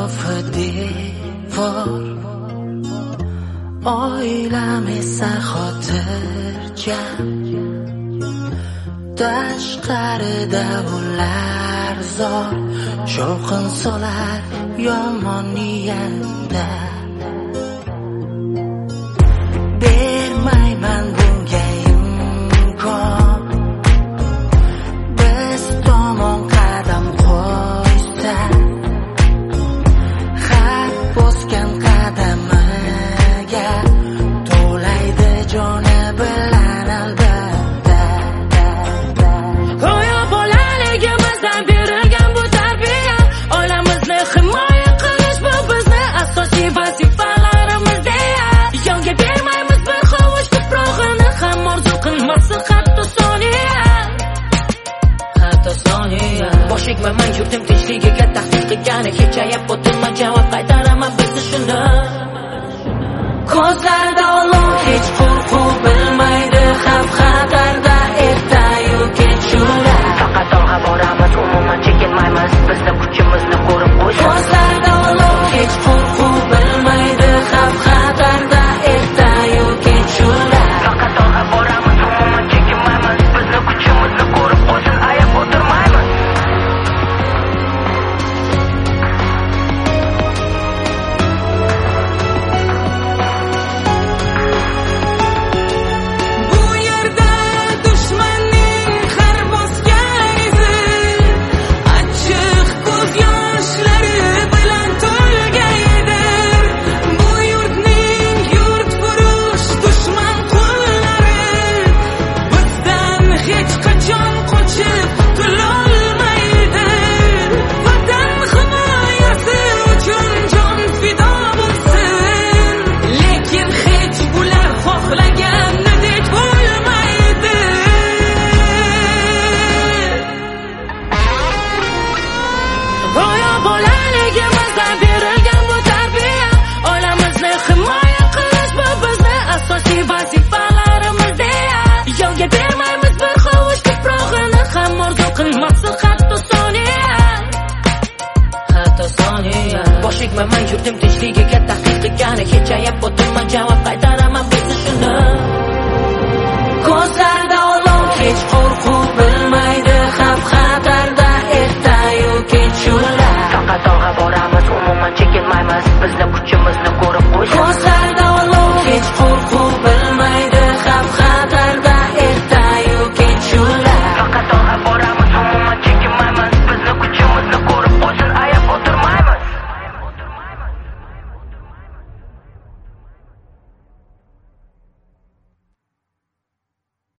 atrofi devor, oilam esa xotirjam. Tashqarida ular zor, shovqin solar yomon niyatda. Bermayman bunga imkon, biz tomon qadam qo'ysa, xat bosgan qadamiga to'laydi joni bilan albatta. Go'yo bolaligimizdan berilgan bu tarbiya, oilamizni himoya qilish bu bizni asosiy vazifalarimiz deya. Yonga bermaymiz bir hovuch tuprog'ini ham orzu qilmasin hatto soniya. Bosh egmaman yurtim tinchligiga tahdid qilgani, kechayib o'tirman javob qaytaraman bizni shunda. Ko'zlarida olov, hech qo'rquv bilmaydi xavf-xatarda ertayu kechuvlar. Faqat olg'a boramiz, umuman chekinmaymiz, bizni kuchimizni ko'rib qo'ysin. Ko'zlarida olov, hech qo'rquv bilmaydi xavf-xatarda ertayu kechuvlar. Faqat olg'a boramiz, umuman chekinmaymiz, bizni kuchimizni ko'rib qo'ysin, ayab o'tirmaymiz. Bolaligimizdan berilgan bu tarbiya, oilamizni himoya qilish bu bizni asosiy vazifalarimiz deya. Yonga bermaymiz bir hovuch tuprog'ini ham orzu qilmasin hatto soniya. Bosh egmaman yurtim tinchligiga tahdid qilgani, kechayib o'tirman javob qaytar